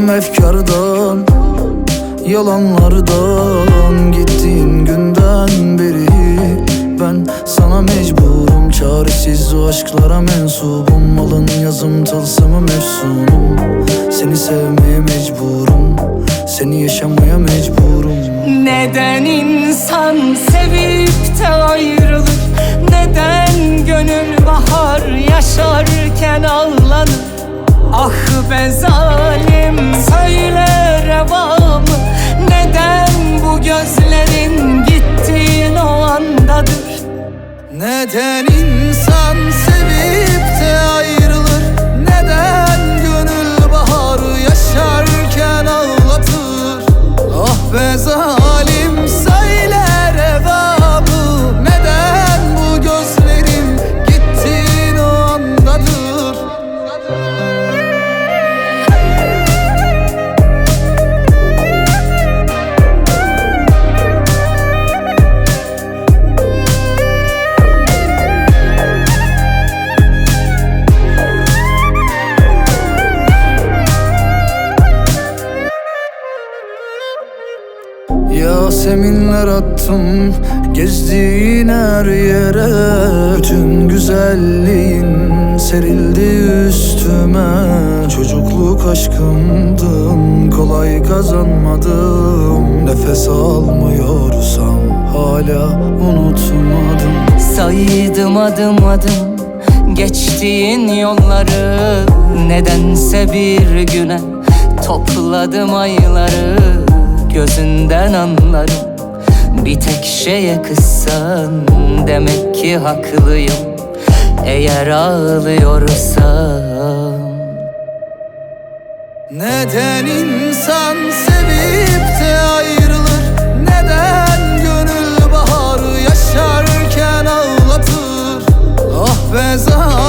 Bıktım efkardan, yalanlardan. Gittiğin günden beri ben sana mecburum. Çaresiz o aşklara mensubum. Alın yazım tılsımım efsunum. Seni sevmeye mecburum, seni yaşamaya mecburum. Neden insan sevip de ayrılır? Neden gönül bahar yaşarken ağlanır? Ah be zalim, söyle reva mı? Neden bu gözlerin gittiğin o andadır? Neden insan sevip de ayrılır? Neden gönül baharı yaşarken ağlatır? Ah be zalim, söyle reva mı? Neden bu gözlerin gittiğin o andadır? Yaseminler attım gezdiğin her yere. Bütün güzelliğin serildi üstüme. Çocukluk aşkımdın, kolay kazanmadım. Nefes almıyorsam hala unutmadım. Saydım adım adım geçtiğin yolları. Nedense bir güne topladım ayları. Gözünden anlarım, bir tek şeye kızsan. Demek ki haklıyım eğer ağlıyorsam. Neden insan sevip de ayrılır? Neden gönül baharı yaşarken ağlatır? Ah be zalim,